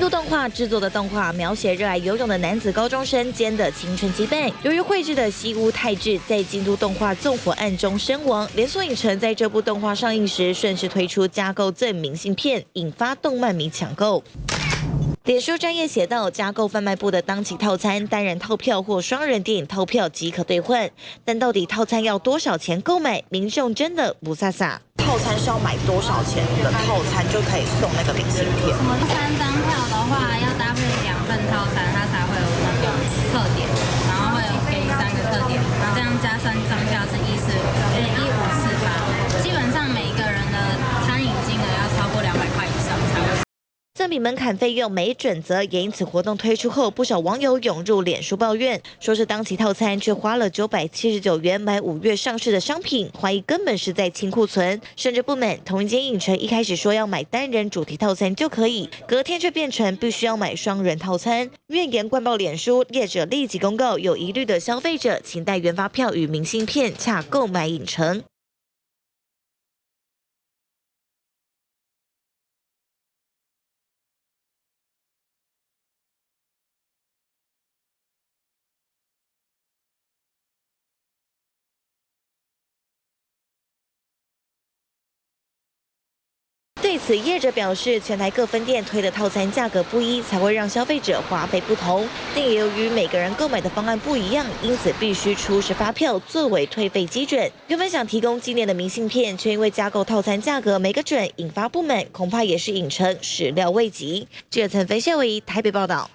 都动画制作的动画描写热爱游泳的男子高中生间的青春羁绊。由于绘制的西屋泰治在京都动画纵火案中身亡，连锁影城在这部动画上映时顺势推出加购赠明信片，引发动漫迷抢购。脸书专页写道，加购贩卖部的当期套餐，单人套票或双人电影套票即可兑换。但到底套餐要多少钱购买？民众真的不飒飒。套餐是要买多少钱的套餐就可以送那个明信片？ 我们3张票的话，要搭配2份套餐，它才会有那个特点，然后会有给你3个特点，然后这样加3张票是1548。基本上每一个人的餐饮金额要超过200块以上才会。 赠品门槛费用没准则，也因此活动推出后，不少网友涌入脸书抱怨，说是当期套餐却花了979元买5月上市的商品，怀疑根本是在清库存，甚至不满同一间影城一开始说要买单人主题套餐就可以，隔天却变成必须要买双人套餐，怨言灌爆脸书，业者立即公告，有疑虑的消费者请带原发票与明信片洽购买影城。对此，业者表示，全台各分店推的套餐价格不一，才会让消费者花费不同。但也由于每个人购买的方案不一样，因此必须出示发票作为退费基准。原本想提供纪念的明信片，却因为加购套餐价格没个准，引发不满，恐怕也是影城始料未及。记者陈飞谢为台北报道。